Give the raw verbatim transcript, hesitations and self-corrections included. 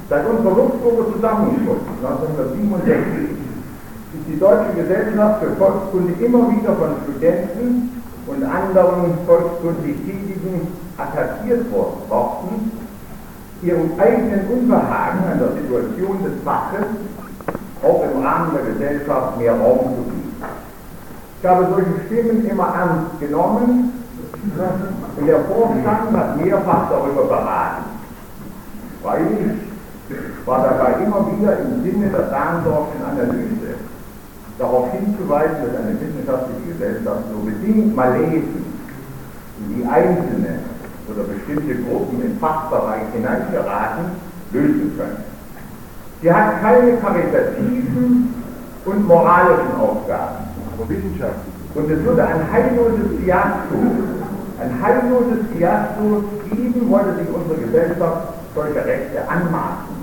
Seit unserer Luxemburger Zusammenschluss neunzehnhundertsiebenundsechzig ist die Deutsche Gesellschaft für Volkskunde immer wieder von Studenten und anderen volkskundlich Tätigen attackiert worden, ihrem eigenen Unbehagen an der Situation des Faches auch im Rahmen der Gesellschaft mehr Raum zu bieten. Ich habe solche Stimmen immer ernst genommen und der Vorstand hat mehrfach darüber beraten. Freilich war dabei immer wieder im Sinne der Dahndorfschen Analyse darauf hinzuweisen, dass eine wissenschaftliche Gesellschaft nur bedingt Malesen in die einzelne oder bestimmte Gruppen im Fachbereich hineingeraten, lösen können. Sie hat keine karitativen und moralischen Aufgaben. Und es würde ein heilloses Fiasko, ein heilloses Fiasko geben, wollte sich unsere Gesellschaft solche Rechte anmaßen.